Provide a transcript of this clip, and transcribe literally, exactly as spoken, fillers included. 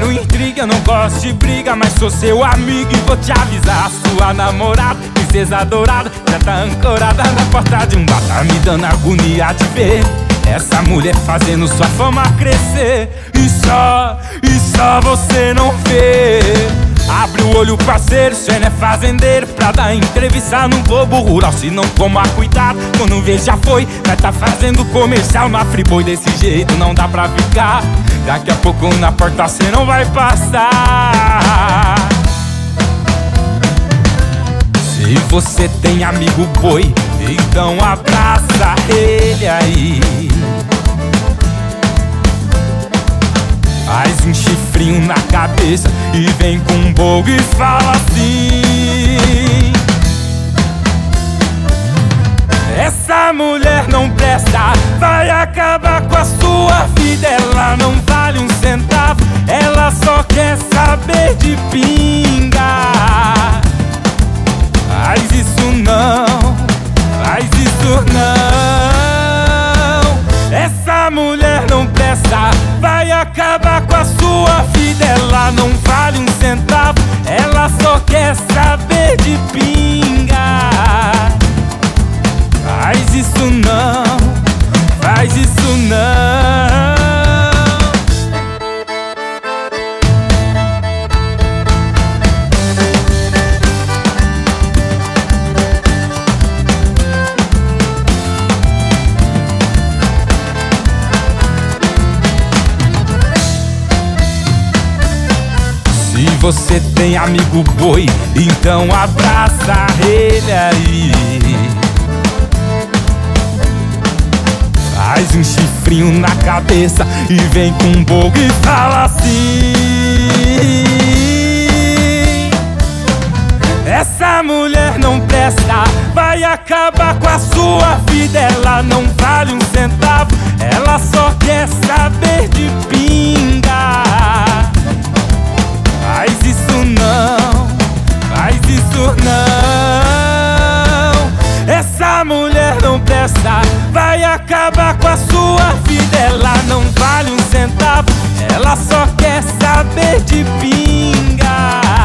quero intriga, eu não gosto de briga, mas sou seu amigo e vou te avisar. Sua namorada, princesa dourada, já tá ancorada na porta de um bar. Tá me dando agonia de ver essa mulher fazendo sua fama crescer. E só, e só você não vê. Abre o olho, parceiro, cê não é fazendeiro pra dar entrevista num Globo Rural. Se não tomar cuidado, quando vê já foi, vai tá fazendo comercial na Friboi. Desse jeito não dá pra ficar, daqui a pouco na porta cê não vai passar. Se você tem amigo boi, então abraça ele aí. Faz um chifrinho na cabeça e vem com um bogo e fala assim: essa mulher não presta, vai acabar com a sua vida. Ela não vale um centavo, ela só quer saber de pinga. Faz isso não, faz isso não. Essa mulher não presta, vai acabar com a sua vida. Ela não vale um centavo, ela só quer saber de pinga. Faz isso não, faz isso não. Se você tem amigo boi, então abraça ele aí. Faz um chifrinho na cabeça e vem com um bogo e fala assim: essa mulher não presta, vai acabar com a sua vida. Ela não vale um centavo, ela só quer saber de pinga. Faz isso não, faz isso não. Essa mulher não presta, vai acabar com a sua vida. Ela não vale um centavo, ela só quer saber de pinga.